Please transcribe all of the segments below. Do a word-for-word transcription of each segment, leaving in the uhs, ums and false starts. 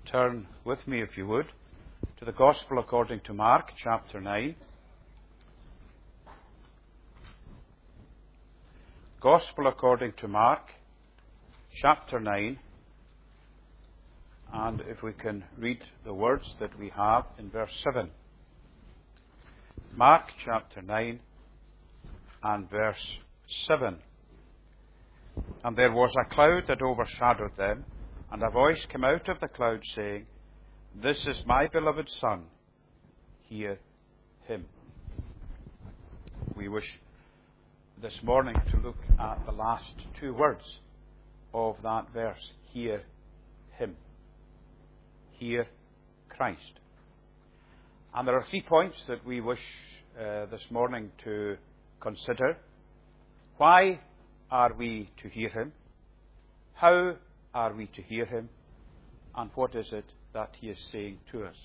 turn with me, if you would, to the Gospel according to Mark, chapter nine. Gospel according to Mark, chapter nine. And if we can read the words that we have in verse seven. Mark, chapter nine, and verse seven. And there was a cloud that overshadowed them, and a voice came out of the cloud saying, "This is my beloved Son, hear him." We wish this morning to look at the last two words of that verse, hear him. Hear Christ. And there are three points that we wish uh, this morning to consider. Why are we to hear him? How are we to hear him? And what is it that he is saying to us?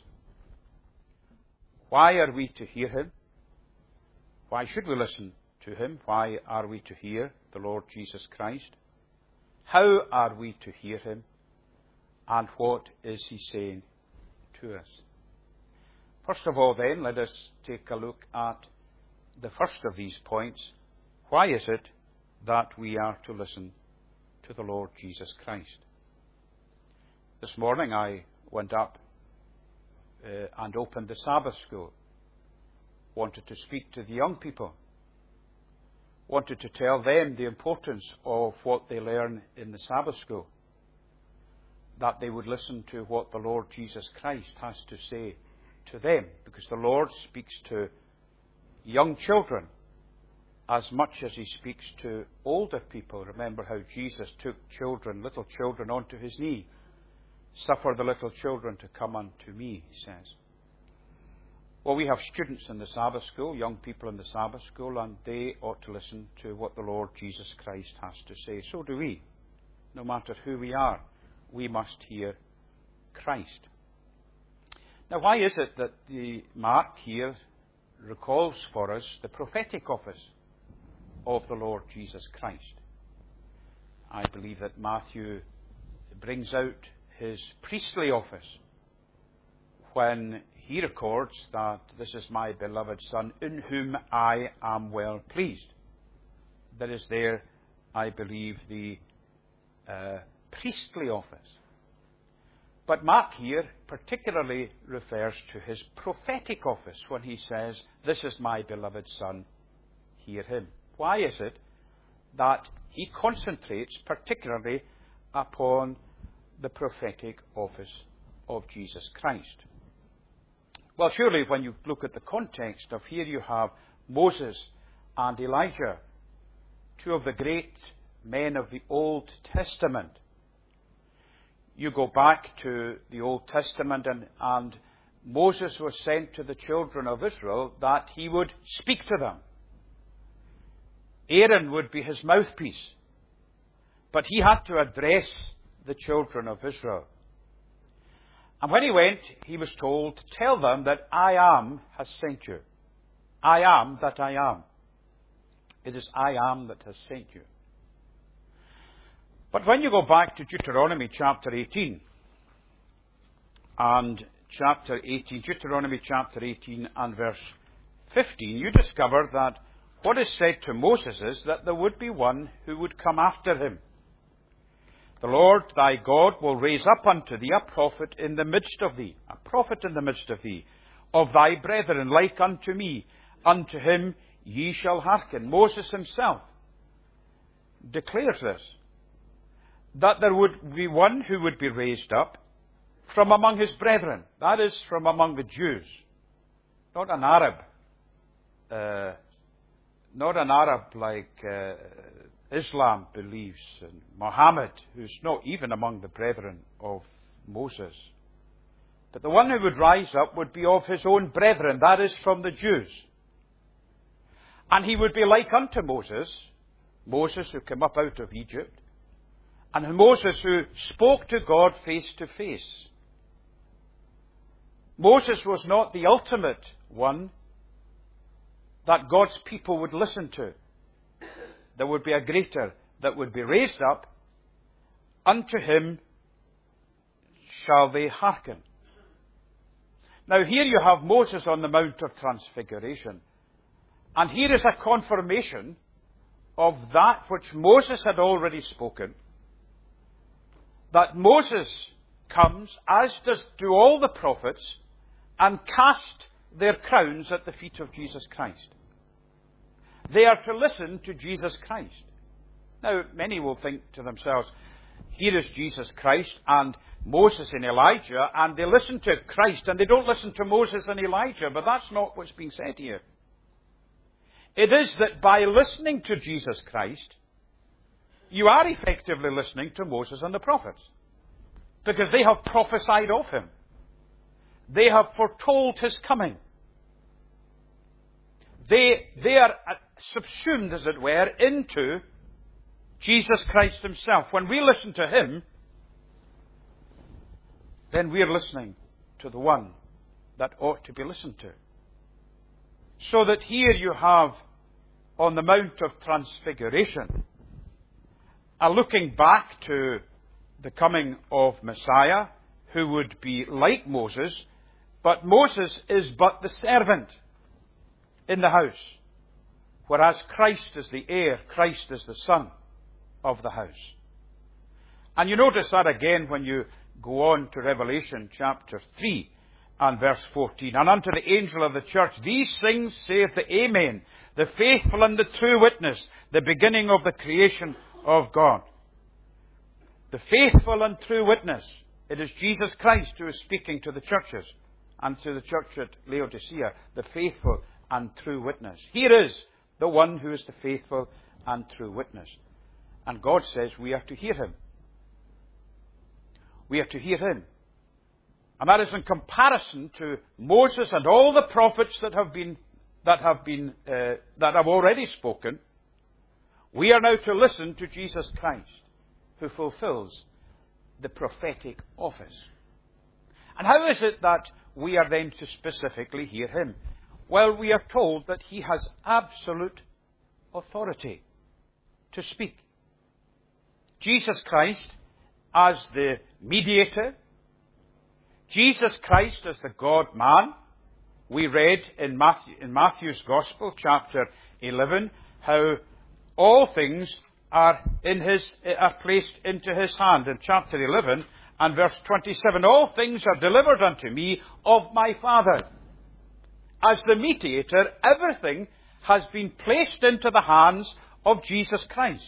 Why are we to hear him? Why should we listen to him? Why are we to hear the Lord Jesus Christ? How are we to hear him? And what is he saying to us? First of all, then, let us take a look at the first of these points. Why is it that we are to listen to the Lord Jesus Christ? This morning I went up uh, and opened the Sabbath school. Wanted to speak to the young people. Wanted to tell them the importance of what they learn in the Sabbath school. That they would listen to what the Lord Jesus Christ has to say to them. Because the Lord speaks to young children as much as he speaks to older people. Remember how Jesus took children, little children, onto his knee. Suffer the little children to come unto me, he says. Well, we have students in the Sabbath school, young people in the Sabbath school, and they ought to listen to what the Lord Jesus Christ has to say. So do we. No matter who we are, we must hear Christ. Now, why is it that the Mark here recalls for us the prophetic office of the Lord Jesus Christ? I believe that Matthew brings out his priestly office when he records that this is my beloved Son in whom I am well pleased. That is there, I believe, the uh, priestly office. But Mark here particularly refers to his prophetic office when he says, "This is my beloved Son, hear him." Why is it that he concentrates particularly upon the prophetic office of Jesus Christ? Well, surely when you look at the context of here you have Moses and Elijah, two of the great men of the Old Testament. You go back to the Old Testament and, and Moses was sent to the children of Israel that he would speak to them. Aaron would be his mouthpiece. But he had to address the children of Israel. And when he went, he was told, "Tell them that I am has sent you. I am that I am." It is I am that has sent you. But when you go back to Deuteronomy chapter eighteen, and chapter eighteen, Deuteronomy chapter eighteen and verse fifteen, you discover that what is said to Moses is that there would be one who would come after him. "The Lord thy God will raise up unto thee a prophet in the midst of thee, a prophet in the midst of thee, of thy brethren, like unto me. Unto him ye shall hearken." Moses himself declares this, that there would be one who would be raised up from among his brethren. That is, from among the Jews. Not an Arab. Uh, not an Arab like uh, Islam believes, and Muhammad, who's not even among the brethren of Moses. But the one who would rise up would be of his own brethren, that is, from the Jews. And he would be like unto Moses, Moses who came up out of Egypt, and Moses who spoke to God face to face. Moses was not the ultimate one that God's people would listen to. There would be a greater that would be raised up. Unto him shall they hearken. Now here you have Moses on the Mount of Transfiguration. And here is a confirmation of that which Moses had already spoken. That Moses comes, as does do all the prophets, and cast their crowns at the feet of Jesus Christ. They are to listen to Jesus Christ. Now, many will think to themselves, here is Jesus Christ and Moses and Elijah, and they listen to Christ and they don't listen to Moses and Elijah, but that's not what's being said here. It is that by listening to Jesus Christ, you are effectively listening to Moses and the prophets, because they have prophesied of him. They have foretold his coming. They, they are subsumed, as it were, into Jesus Christ himself. When we listen to him, then we are listening to the one that ought to be listened to. So that here you have, on the Mount of Transfiguration, a looking back to the coming of Messiah, who would be like Moses, but Moses is but the servant in the house, whereas Christ is the heir, Christ is the son of the house. And you notice that again when you go on to Revelation chapter three and verse fourteen. And unto the angel of the church, these things saith the Amen, the faithful and the true witness, the beginning of the creation of God. The faithful and true witness. It is Jesus Christ who is speaking to the churches and to the church at Laodicea, the faithful and true witness. Here is the one who is the faithful and true witness. And God says we are to hear him. We are to hear him. And that is in comparison to Moses and all the prophets that have been, that have been, uh, that have already spoken. We are now to listen to Jesus Christ, who fulfills the prophetic office. And how is it that we are then to specifically hear him? Well, we are told that he has absolute authority to speak. Jesus Christ as the mediator, Jesus Christ as the God-man. We read in Matthew, in Matthew's Gospel, chapter eleven, how all things are in his are placed into his hand. In chapter eleven and verse twenty-seven, all things are delivered unto me of my Father. As the mediator, everything has been placed into the hands of Jesus Christ.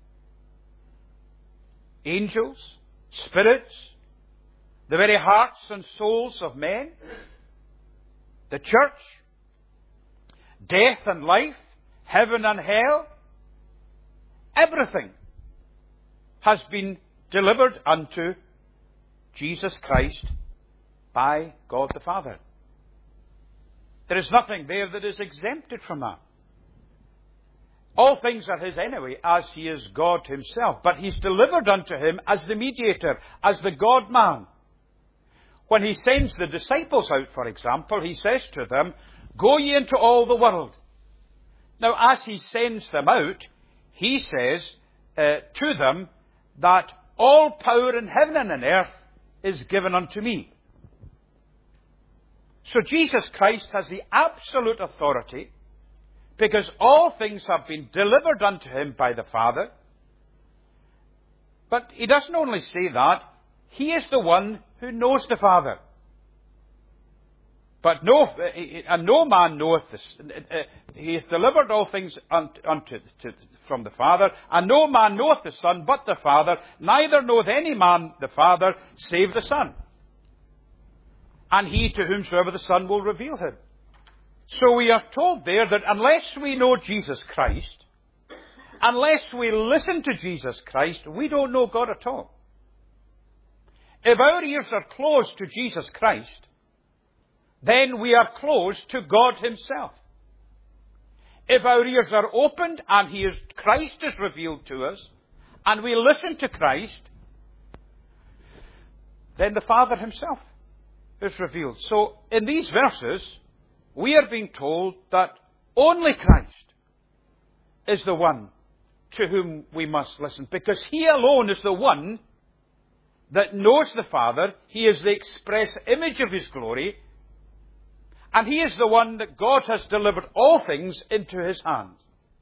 Angels, spirits, the very hearts and souls of men, the church, death and life, heaven and hell, everything has been delivered unto Jesus Christ by God the Father. There is nothing there that is exempted from that. All things are his anyway, as he is God himself. But he's delivered unto him as the mediator, as the God-man. When he sends the disciples out, for example, he says to them, go ye into all the world. Now, as he sends them out, he says uh, to them that all power in heaven and on earth is given unto me. So Jesus Christ has the absolute authority, because all things have been delivered unto him by the Father. But he doesn't only say that, he is the one who knows the Father. But no, and no man knoweth this. He hath delivered all things unto, unto to, from the Father, and no man knoweth the Son but the Father, neither knoweth any man the Father save the Son, and he to whomsoever the Son will reveal him. So we are told there that unless we know Jesus Christ, unless we listen to Jesus Christ, we don't know God at all. If our ears are closed to Jesus Christ, then we are closed to God himself. If our ears are opened and he is, Christ is revealed to us, and we listen to Christ, then the Father himself is revealed. So in these verses, we are being told that only Christ is the one to whom we must listen, because he alone is the one that knows the Father. He is the express image of His glory. And He is the one that God has delivered all things into His hands.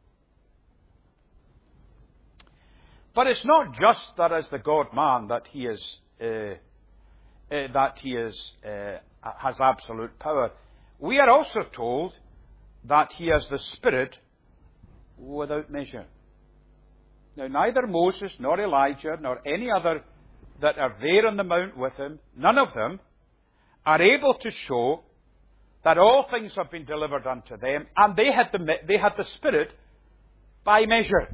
But it's not just that as the God-man that He is, uh, uh, that He is, uh, has absolute power. We are also told that He has the Spirit without measure. Now, neither Moses, nor Elijah, nor any other that are there on the mount with Him, none of them are able to show that all things have been delivered unto them, and they had the, they had the Spirit by measure.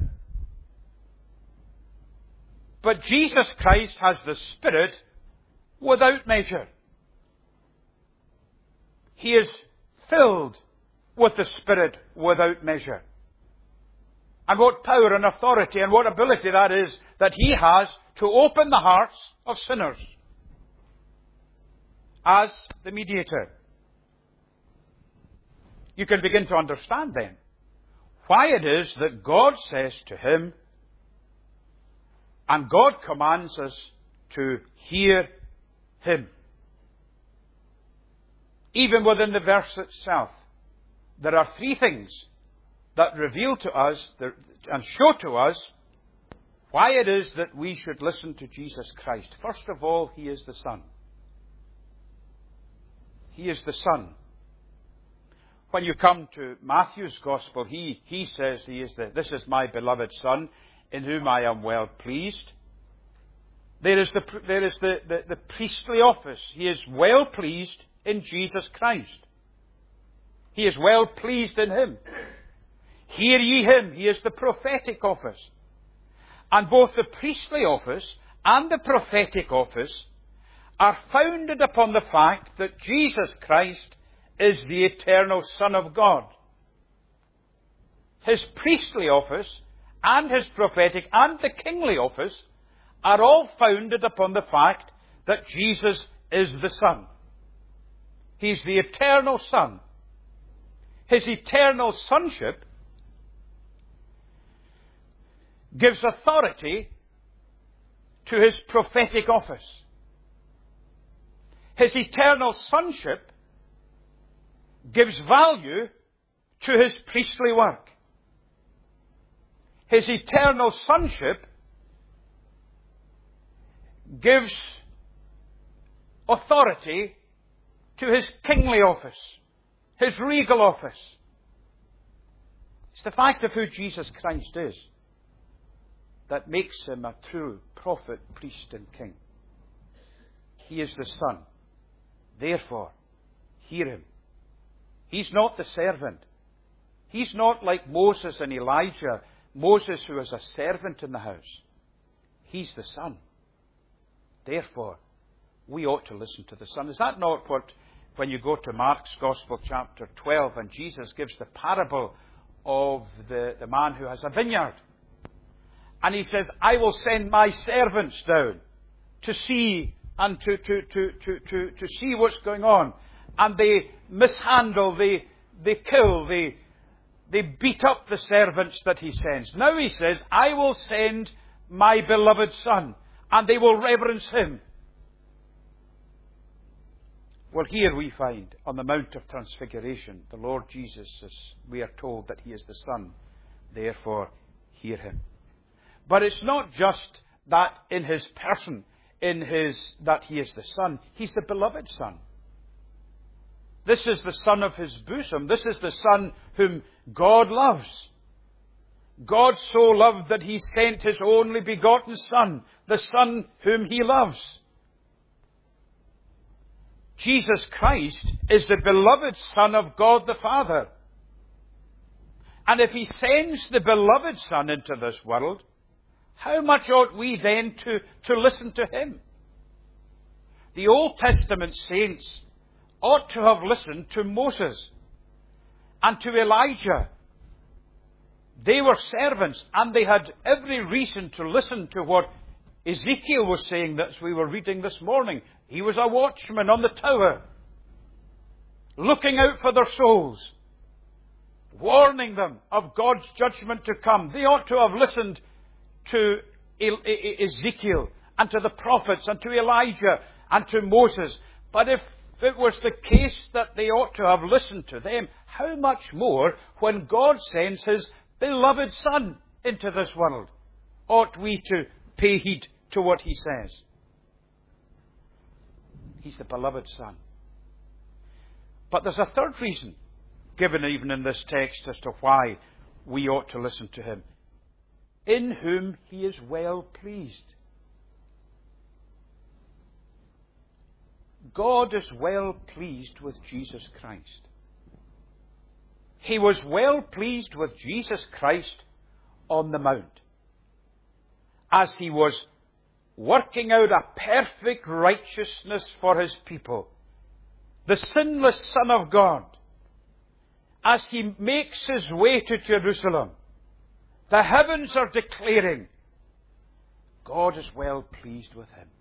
But Jesus Christ has the Spirit without measure. He is filled with the Spirit without measure. And what power and authority and what ability that is that He has to open the hearts of sinners as the mediator. You can begin to understand then why it is that God says to Him, and God commands us to hear Him. Even within the verse itself, there are three things that reveal to us and show to us why it is that we should listen to Jesus Christ. First of all, He is the Son. He is the Son. When you come to Matthew's Gospel, he, he says he is the, this is my beloved Son, in whom I am well pleased. There is the, there is the, the, the priestly office. He is well pleased in Jesus Christ. He is well pleased in Him. Hear ye Him. He is the prophetic office. And both the priestly office and the prophetic office are founded upon the fact that Jesus Christ is the eternal Son of God. His priestly office and His prophetic and the kingly office are all founded upon the fact that Jesus is the Son. He's the eternal Son. His eternal sonship gives authority to His prophetic office. His eternal sonship gives value to His priestly work. His eternal sonship gives authority to His kingly office, His regal office. It's the fact of who Jesus Christ is that makes Him a true prophet, priest, and king. He is the Son. Therefore, hear Him. He's not the servant. He's not like Moses and Elijah. Moses, who is a servant in the house. He's the Son. Therefore, we ought to listen to the Son. Is that not what, when you go to Mark's Gospel, chapter twelve, and Jesus gives the parable of the, the man who has a vineyard? And He says, I will send my servants down to see and to, to, to, to, to, to see what's going on. And they mishandle, they, they kill, they, they beat up the servants that He sends. Now He says, I will send my beloved Son, and they will reverence Him. Well, here we find, on the Mount of Transfiguration, the Lord Jesus, is, we are told that He is the Son. Therefore, hear Him. But it's not just that in His person, in His, that He is the Son. He's the beloved Son. This is the Son of His bosom. This is the Son whom God loves. God so loved that He sent His only begotten Son, the Son whom He loves. Jesus Christ is the beloved Son of God the Father. And if He sends the beloved Son into this world, how much ought we then to, to listen to Him? The Old Testament saints ought to have listened to Moses and to Elijah. They were servants, and they had every reason to listen to what Ezekiel was saying that we were reading this morning. He was a watchman on the tower, looking out for their souls, warning them of God's judgment to come. They ought to have listened to Ezekiel and to the prophets and to Elijah and to Moses. But if it was the case that they ought to have listened to them, how much more when God sends His beloved Son into this world ought we to pay heed to what He says? He's the beloved Son. But there's a third reason given even in this text as to why we ought to listen to Him. In whom He is well pleased. God is well pleased with Jesus Christ. He was well pleased with Jesus Christ on the Mount, as He was working out a perfect righteousness for His people. The sinless Son of God, as He makes His way to Jerusalem, the heavens are declaring, God is well pleased with Him.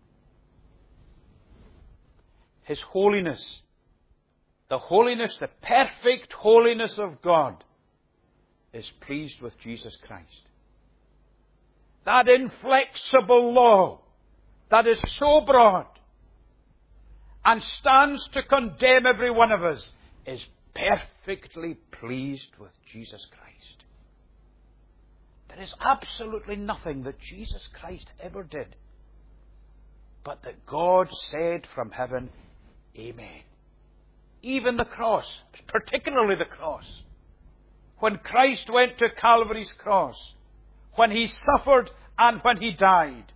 His holiness, the holiness, the perfect holiness of God, is pleased with Jesus Christ. That inflexible law that is so broad and stands to condemn every one of us is perfectly pleased with Jesus Christ. There is absolutely nothing that Jesus Christ ever did but that God said from heaven, Amen. Even the cross, particularly the cross. When Christ went to Calvary's cross, when He suffered and when He died.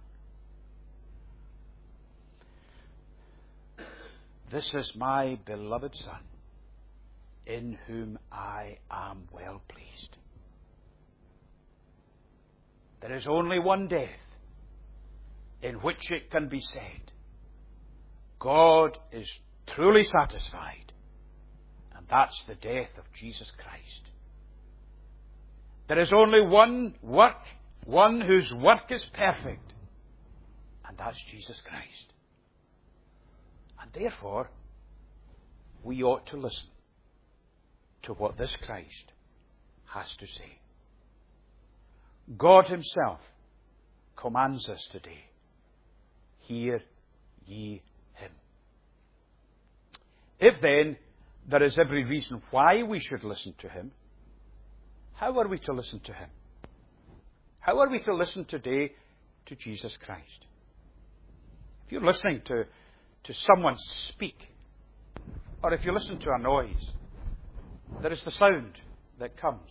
This is my beloved Son, in whom I am well pleased. There is only one death in which it can be said, God is truly satisfied, and that's the death of Jesus Christ. There is only one work, one whose work is perfect, and that's Jesus Christ. And therefore, we ought to listen to what this Christ has to say. God Himself commands us today, hear ye Him. If then there is every reason why we should listen to Him, how are we to listen to Him? How are we to listen today to Jesus Christ? If you're listening to, to someone speak, or if you listen to a noise, there is the sound that comes.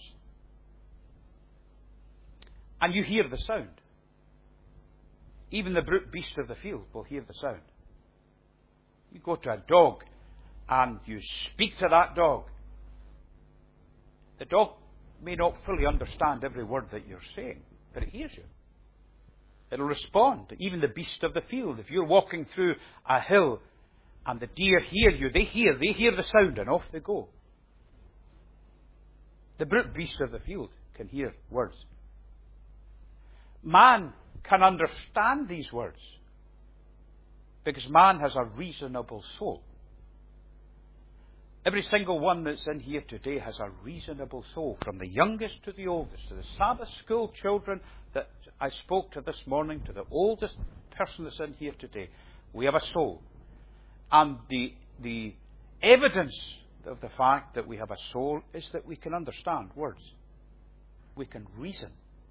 And you hear the sound. Even the brute beast of the field will hear the sound. You go to a dog and you speak to that dog. The dog may not fully understand every word that you're saying, but it hears you. It'll respond. Even the beast of the field. If you're walking through a hill and the deer hear you, they hear, they hear the sound and off they go. The brute beast of the field can hear words. Man can understand these words because man has a reasonable soul. Every single one that's in here today has a reasonable soul, from the youngest to the oldest, to the Sabbath school children that I spoke to this morning, to the oldest person that's in here today. We have a soul. And the, the evidence of the fact that we have a soul is that we can understand words. We can reason.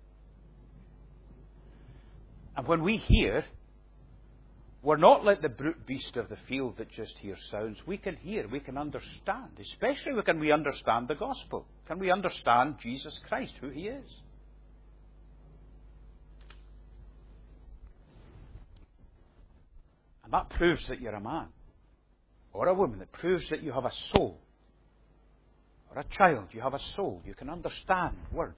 And when we hear, we're not like the brute beast of the field that just hears sounds. We can hear, we can understand. Especially when we understand the gospel. Can we understand Jesus Christ, who He is? And that proves that you're a man or a woman. It proves that you have a soul. Or a child, you have a soul. You can understand words.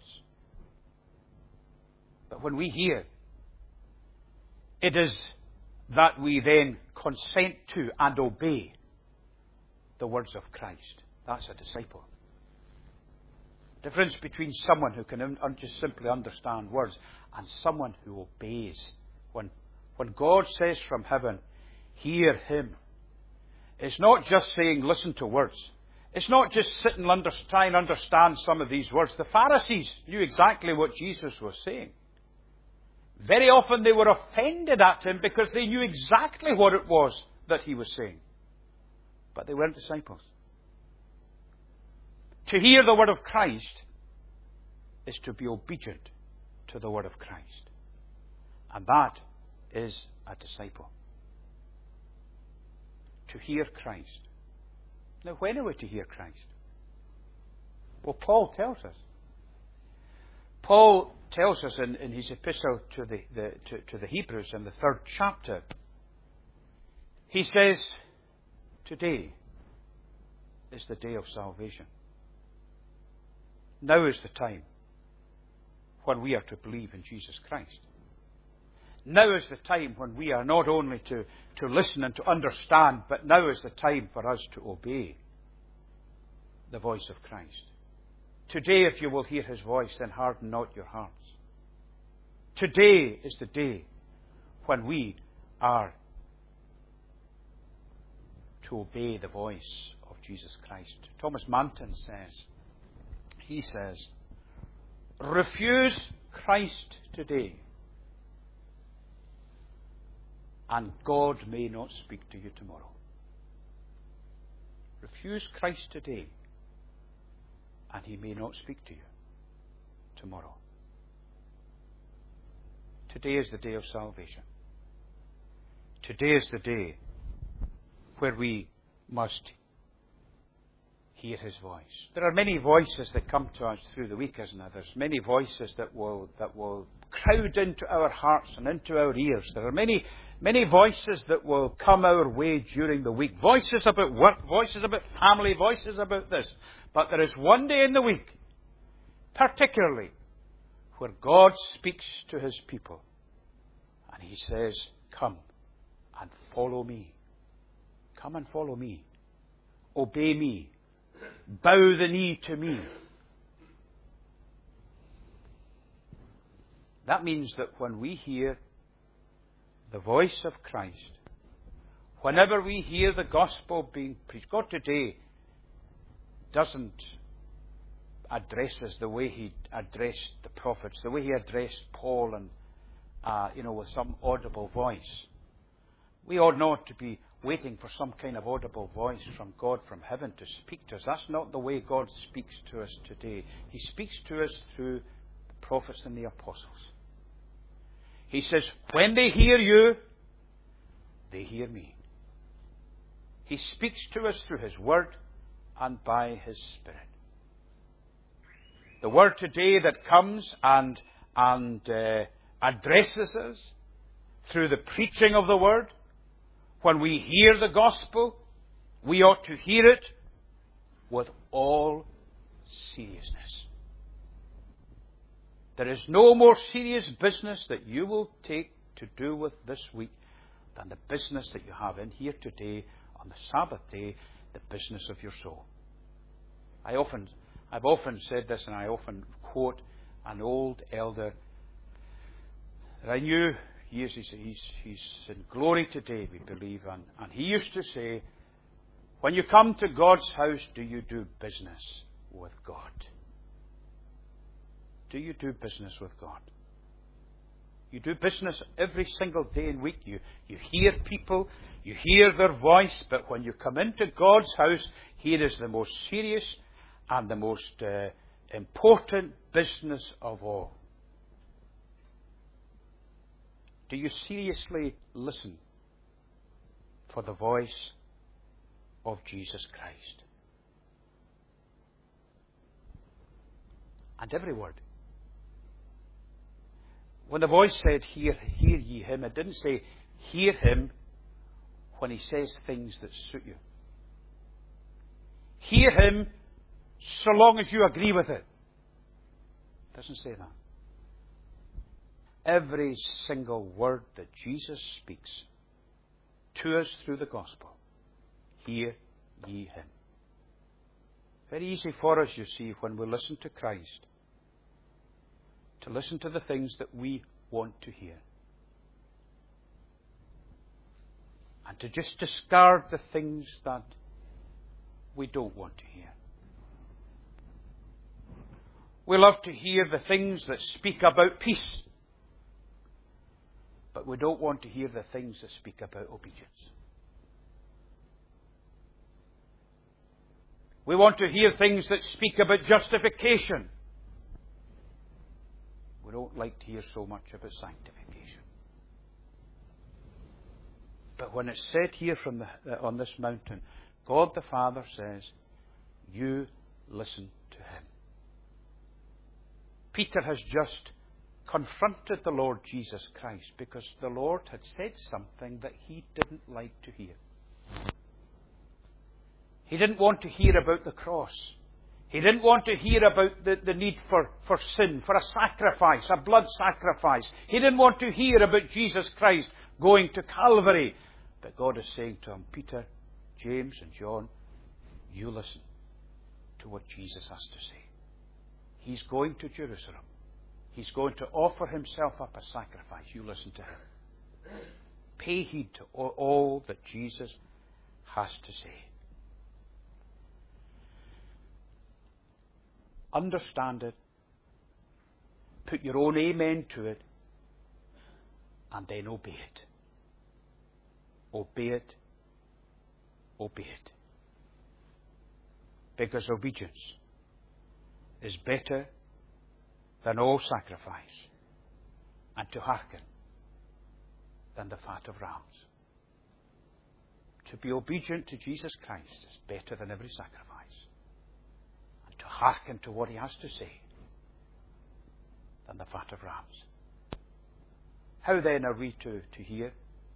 But when we hear, it is that we then consent to and obey the words of Christ. That's a disciple. The difference between someone who can un- just simply understand words and someone who obeys. When, when God says from heaven, hear Him, it's not just saying listen to words. It's not just sit and under, try and understand some of these words. The Pharisees knew exactly what Jesus was saying. Very often they were offended at him because they knew exactly what it was that he was saying. But they weren't disciples. To hear the word of Christ is to be obedient to the word of Christ. And that is a disciple. To hear Christ. Now, when are we to hear Christ? Well, Paul tells us. Paul tells us in, in his epistle to the, the, to, to the Hebrews in the third chapter, he says, today is the day of salvation. Now is the time when we are to believe in Jesus Christ. Now is the time when we are not only to, to listen and to understand, but now is the time for us to obey the voice of Christ. Today, if you will hear his voice, then harden not your hearts. Today is the day when we are to obey the voice of Jesus Christ. Thomas Manton says, he says, refuse Christ today, and God may not speak to you tomorrow. Refuse Christ today, and he may not speak to you tomorrow. Today is the day of salvation. Today is the day where we must hear his voice. There are many voices that come to us through the week, isn't there? There's many voices that will that will crowd into our hearts and into our ears. There are many many voices that will come our way during the week. Voices about work, voices about family, voices about this. But there is one day in the week, particularly, where God speaks to his people. And he says, come and follow me. Come and follow me. Obey me. Bow the knee to me. That means that when we hear the voice of Christ, whenever we hear the gospel being preached, God today doesn't address us the way he addressed the prophets, the way he addressed Paul, and uh, you know, with some audible voice. We ought not to be waiting for some kind of audible voice from God from heaven to speak to us. That's not the way God speaks to us today. He speaks to us through the prophets and the apostles. He says, when they hear you, they hear me. He speaks to us through his word and by his Spirit. The word today that comes and, and uh, addresses us through the preaching of the word, when we hear the gospel, we ought to hear it with all seriousness. There is no more serious business that you will take to do with this week than the business that you have in here today on the Sabbath day, the business of your soul. I often, I've often said this, and I often quote an old elder that I knew years. He's, he's, he's in glory today, we believe, and, and he used to say, when you come to God's house, do you do business with God? Do you do business with God? You do business every single day and week. You, you hear people, you hear their voice, but when you come into God's house, here is the most serious and the most uh, important business of all. Do you seriously listen for the voice of Jesus Christ? And every word. When the voice said, hear, hear ye him, it didn't say, hear him when he says things that suit you. Hear him so long as you agree with it. It doesn't say that. Every single word that Jesus speaks to us through the gospel, hear ye him. Very easy for us, you see, when we listen to Christ, to listen to the things that we want to hear. And to just discard the things that we don't want to hear. We love to hear the things that speak about peace. But we don't want to hear the things that speak about obedience. We want to hear things that speak about justification. We don't like to hear so much about sanctification. But when it's said here from the, uh, on this mountain, God the Father says, you listen to Him. Peter has just confronted the Lord Jesus Christ because the Lord had said something that he didn't like to hear. He didn't want to hear about the cross. He didn't want to hear about the, the need for, for sin, for a sacrifice, a blood sacrifice. He didn't want to hear about Jesus Christ going to Calvary. But God is saying to him, Peter, James and John, you listen to what Jesus has to say. He's going to Jerusalem. He's going to offer himself up as sacrifice. You listen to him. Pay heed to all, all that Jesus has to say. Understand it. Put your own amen to it. And then obey it. Obey it. Obey it. Because obedience is better than all sacrifice, and to hearken than the fat of rams. To be obedient to Jesus Christ is better than every sacrifice, and to hearken to what He has to say than the fat of rams. How then are we to, to hear?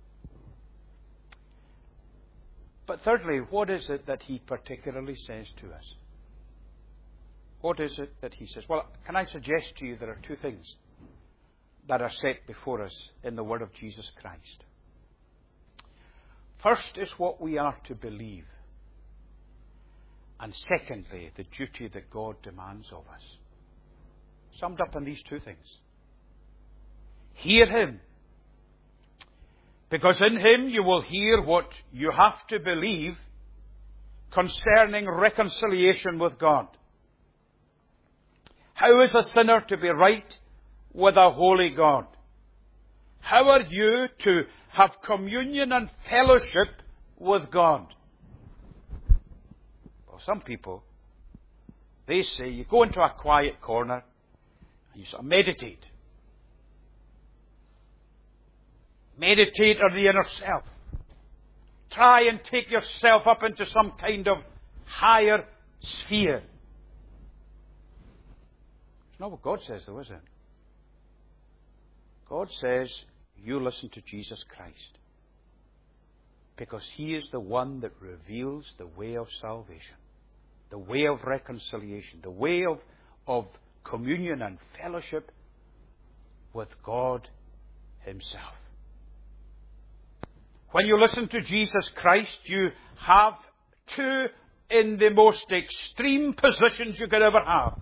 But thirdly, what is it that He particularly says to us? What is it that He says? Well, can I suggest to you there are two things that are set before us in the Word of Jesus Christ. First is what we are to believe. And secondly, the duty that God demands of us. Summed up in these two things. Hear Him. Because in Him you will hear what you have to believe concerning reconciliation with God. How is a sinner to be right with a holy God? How are you to have communion and fellowship with God? Well, some people, they say you go into a quiet corner and you sort of meditate. Meditate on the inner self. Try and take yourself up into some kind of higher sphere. Not what God says, though, is it? God says, you listen to Jesus Christ. Because He is the one that reveals the way of salvation, the way of reconciliation, the way of, of communion and fellowship with God Himself. When you listen to Jesus Christ, you have two in the most extreme positions you could ever have.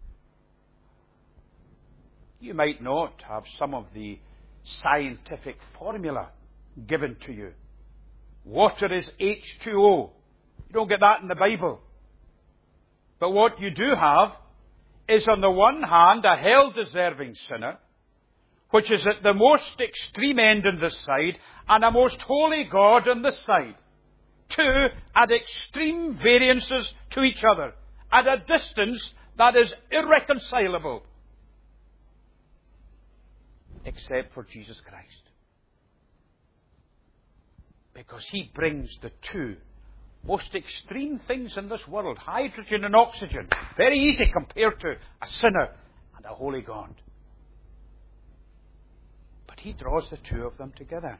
You might not have some of the scientific formula given to you. Water is H two O. You don't get that in the Bible. But what you do have is, on the one hand, a hell-deserving sinner, which is at the most extreme end on this side, and a most holy God on this side. Two at extreme variances to each other, at a distance that is irreconcilable. Except for Jesus Christ. Because He brings the two most extreme things in this world, hydrogen and oxygen, very easy compared to a sinner and a holy God. But He draws the two of them together.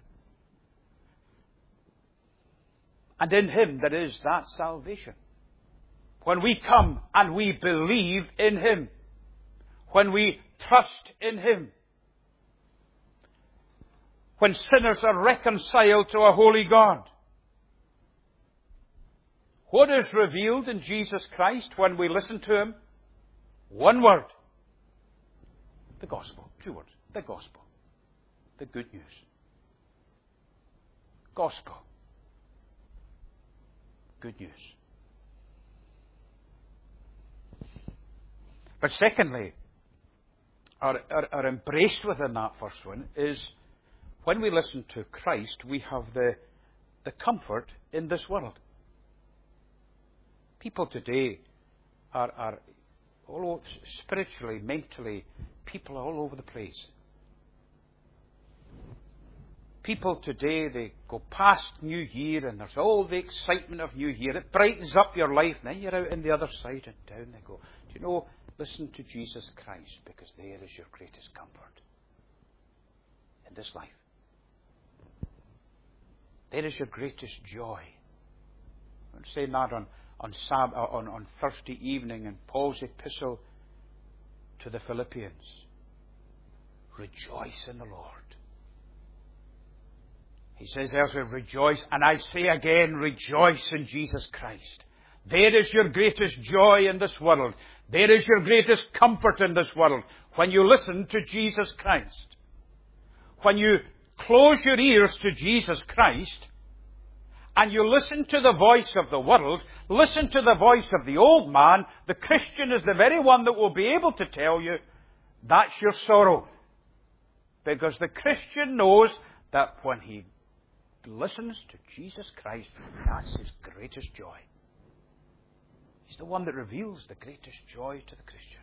And in Him there is that salvation. When we come and we believe in Him, when we trust in Him, when sinners are reconciled to a holy God. What is revealed in Jesus Christ when we listen to Him? One word. The gospel. Two words. The gospel. The good news. Gospel. Good news. But secondly, are, are, are embraced within that first one is when we listen to Christ, we have the, the comfort in this world. People today are, are all over, spiritually, mentally, people are all over the place. People today, they go past New Year and there's all the excitement of New Year. It brightens up your life. And then you're out on the other side and down they go. Do you know, listen to Jesus Christ, because there is your greatest comfort in this life. There is your greatest joy. I'm saying that on, on, Sab- on, on Thursday evening in Paul's epistle to the Philippians. Rejoice in the Lord. He says elsewhere, rejoice, and I say again, rejoice in Jesus Christ. There is your greatest joy in this world. There is your greatest comfort in this world when you listen to Jesus Christ. When you close your ears to Jesus Christ and you listen to the voice of the world, listen to the voice of the old man, the Christian is the very one that will be able to tell you that's your sorrow. Because the Christian knows that when he listens to Jesus Christ, that's his greatest joy. He's the one that reveals the greatest joy to the Christian.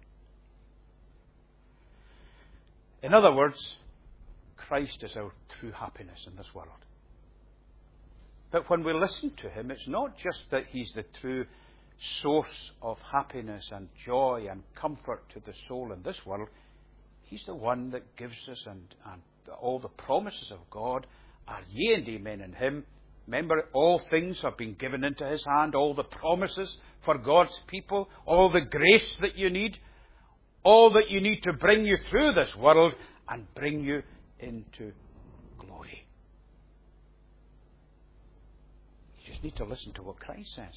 In other words, Christ is our true happiness in this world. But when we listen to him, it's not just that he's the true source of happiness and joy and comfort to the soul in this world. He's the one that gives us and, and all the promises of God are yea and amen in him. Remember, all things have been given into his hand, all the promises for God's people, all the grace that you need, all that you need to bring you through this world and bring you into glory. You just need to listen to what Christ says.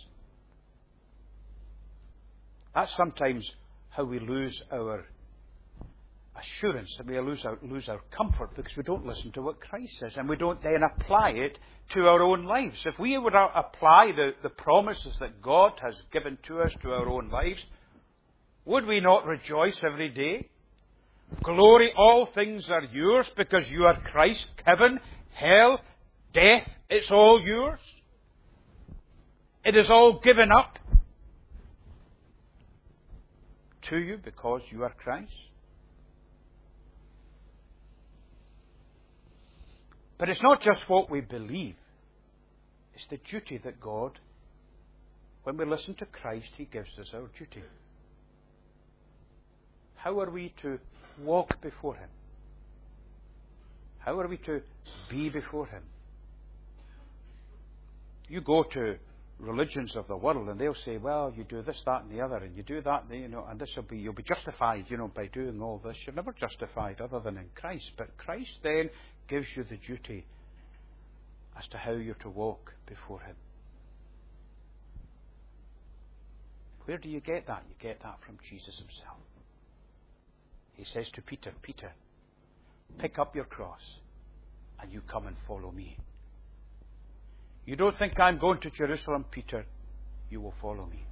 That's sometimes how we lose our assurance, that we lose our, lose our comfort, because we don't listen to what Christ says and we don't then apply it to our own lives. If we would apply the, the promises that God has given to us to our own lives, would we not rejoice every day? Glory, all things are yours because you are Christ. Heaven, hell, death, it's all yours. It is all given up to you because you are Christ. But it's not just what we believe. It's the duty that God, when we listen to Christ, he gives us our duty. How are we to walk before him? How are we to be before him? You go to religions of the world and they'll say, well, you do this, that and the other, and you do that, you know, and this will be, you'll be justified, you know, by doing all this. You're never justified other than in Christ. But Christ then gives you the duty as to how you're to walk before him. Where do you get that? You get that from Jesus himself. He says to Peter, Peter, pick up your cross and you come and follow me. You don't think I'm going to Jerusalem, Peter. You will follow me.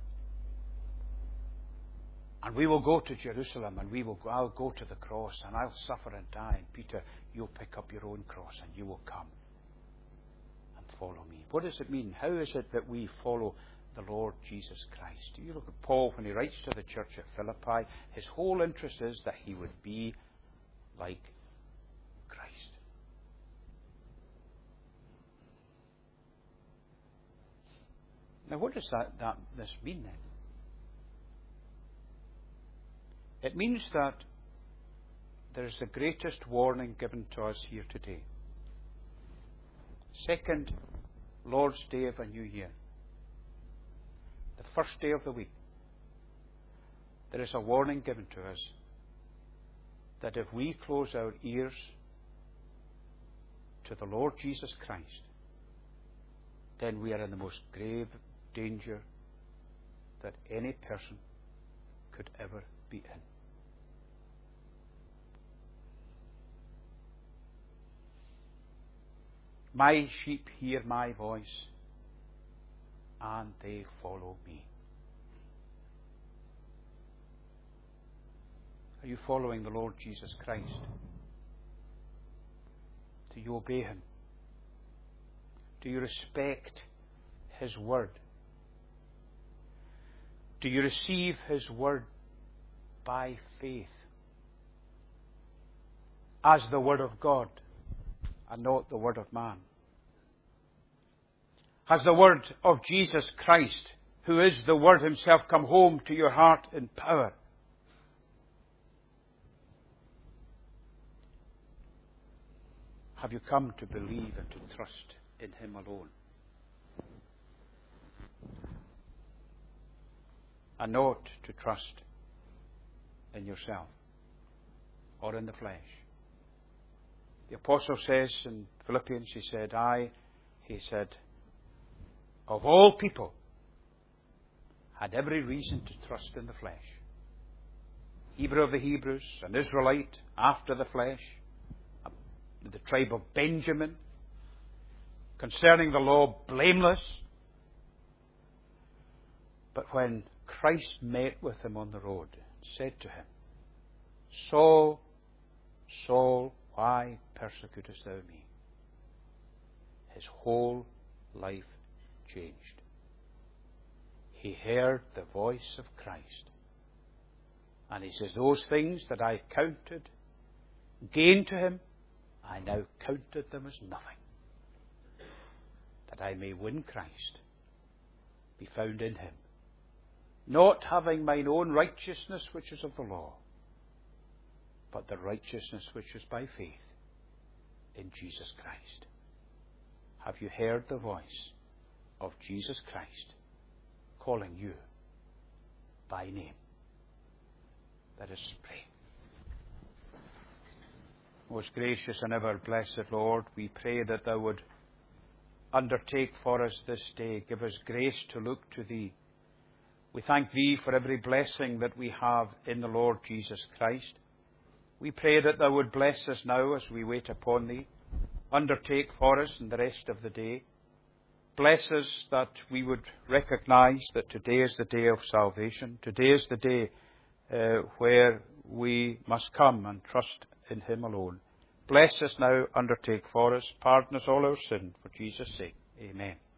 And we will go to Jerusalem and we will go, I'll go to the cross and I'll suffer and die. And Peter, you'll pick up your own cross and you will come and follow me. What does it mean? How is it that we follow the Lord Jesus Christ? Do you look at Paul when he writes to the church at Philippi? His whole interest is that he would be like Christ. Now, what does that, that this mean then? It means that there is the greatest warning given to us here today. Second Lord's Day of a new year. The first day of the week. There is a warning given to us that if we close our ears to the Lord Jesus Christ, then we are in the most grave danger that any person could ever be in. My sheep hear my voice, and they follow me. Are you following the Lord Jesus Christ? Do you obey Him? Do you respect His Word? Do you receive His Word by faith as the Word of God and not the Word of man? Has the Word of Jesus Christ, who is the Word Himself, come home to your heart in power? Have you come to believe and to trust in Him alone? And not to trust in yourself or in the flesh. The Apostle says in Philippians, he said, I, he said, of all people, had every reason to trust in the flesh. Hebrew of the Hebrews, an Israelite after the flesh, the tribe of Benjamin, concerning the law, blameless. But when Christ met with him on the road, said to him, Saul, Saul, why persecutest thou me? His whole life changed. He heard the voice of Christ. And he says, those things that I counted gain to him, I now counted them as nothing, that I may win Christ, be found in him, not having mine own righteousness which is of the law, but the righteousness which is by faith in Jesus Christ. Have you heard the voice of Jesus Christ calling you by name? Let us pray. Most gracious and ever blessed Lord, we pray that Thou would undertake for us this day. Give us grace to look to Thee. We thank Thee for every blessing that we have in the Lord Jesus Christ. We pray that Thou would bless us now as we wait upon Thee. Undertake for us in the rest of the day. Bless us that we would recognize that today is the day of salvation. Today is the day uh, where we must come and trust in Him alone. Bless us now, undertake for us, pardon us all our sin, for Jesus' sake. Amen.